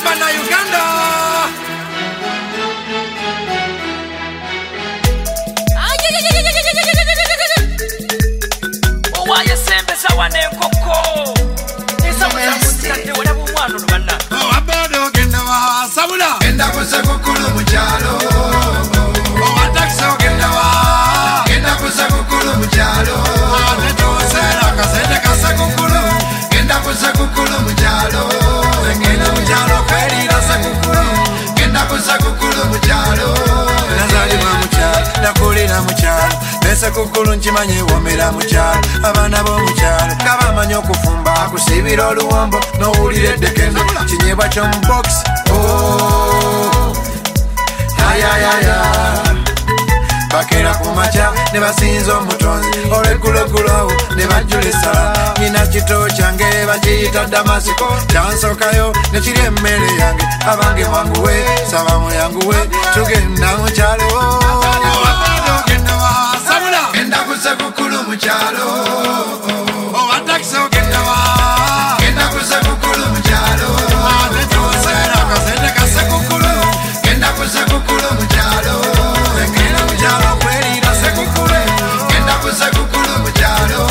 Bana Uganda. Owaye sembesa wane nkoko. Isa mutante wala bumwano bana. Abado genda wa sabula. Genda kuze kukulu mukyalo. Taxo genda wa. Genda kuze kukulu mukyalo. Netosera kasete kasakukulu. Genda kuze kukulu mukyalo. Genda mukyalo kwelira sakukulu. Genda kuze kukulu mukyalo. Nazalibwa mukyalo, nakulira mukyalo. Sekukulu nkimanye womera mukyalo. Abaana b'omukyalo kabamanyi okufumba akusibira oluwombo n'owulira eddekendo kinyebwa ky'omubox. Bakera ku makya ne basinza omutonzi olw'eggulogulo ne bajjula essala. Nyina kito kyange bakiyita Damasiko kyansookayo ne kiri emmere yange abange mwanguwe saba muyanguwe tugenda mukyalo. Genda kuze kukulu mukyalo. Taxo genda wa. Genda kuze kukulu mukyalo. Netosera kasete kasakukulu. Genda kuze kukulu mukyalo. Genda mukyalo kwelira sekukulu. Genda kuze kukulu mukyalo.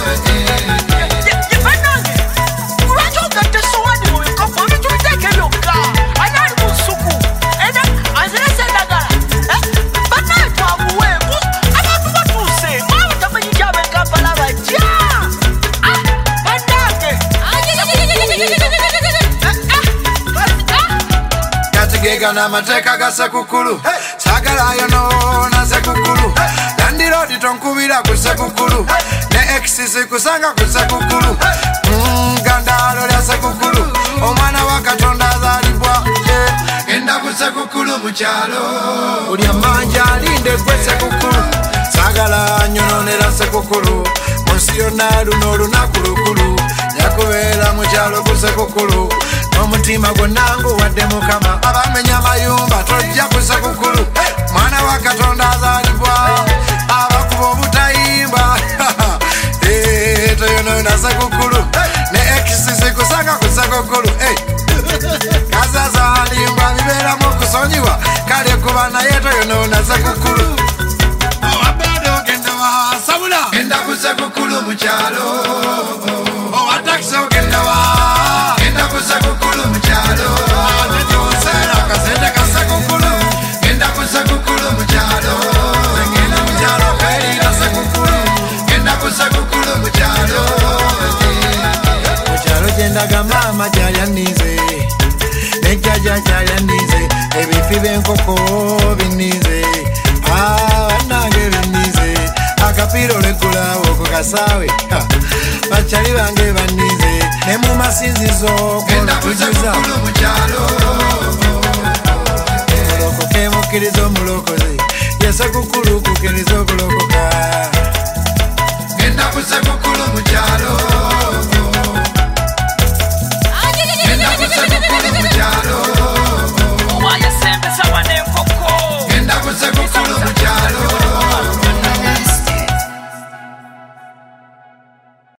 Gega n'amateeka ga sekukulu sagalayo noona sekukulu landiroodi tonkubira ku sekukulu ne exisi kusanga ku sekukulu gandaalo lya sekukulu omwana wa Katonda azaalibwa. Genda ku sekukulu mukyalo. Buli amanja alinde gwe sekukulu sagala nyononera sekukulu mu nsi yonna luno olunaku lukulu yakubeera mukyalo ku sekukulu n'omutima gwonna nguwadde Mukama. Abamenya amayumba tojja ku sekukulu mwana wa Katonda azaalibwa abakuba obutayimba toyonona sekukulu ne ekisisi kusanga ku sekukulu kazazalimbwa bibeeramu okusonyiwa kale kuba naye toyonona sekukulu. Genda ku sekukulu mukyalo. Taxo genda wa. Genda ku sekukulu mukyalo. Netosera kasete kasakukulu. Genda ku sekukulu mukyalo. Genda mukyalo kwelira sekukulu. Genda ku sekukulu mukyalo. Mukyalo gyendaga maama gyalyannize nejjaja gyalyannize ebifi by'enkoko binnize bannange binnize akapiira olweggulaawo ku kasaawe bakyali bange bannize ne mu masinzizo kolutujuza mulokoke mukkiriza omulokozi yesekukulu kukkiriza okulokoka. Genda ku sekukulu mukyalo.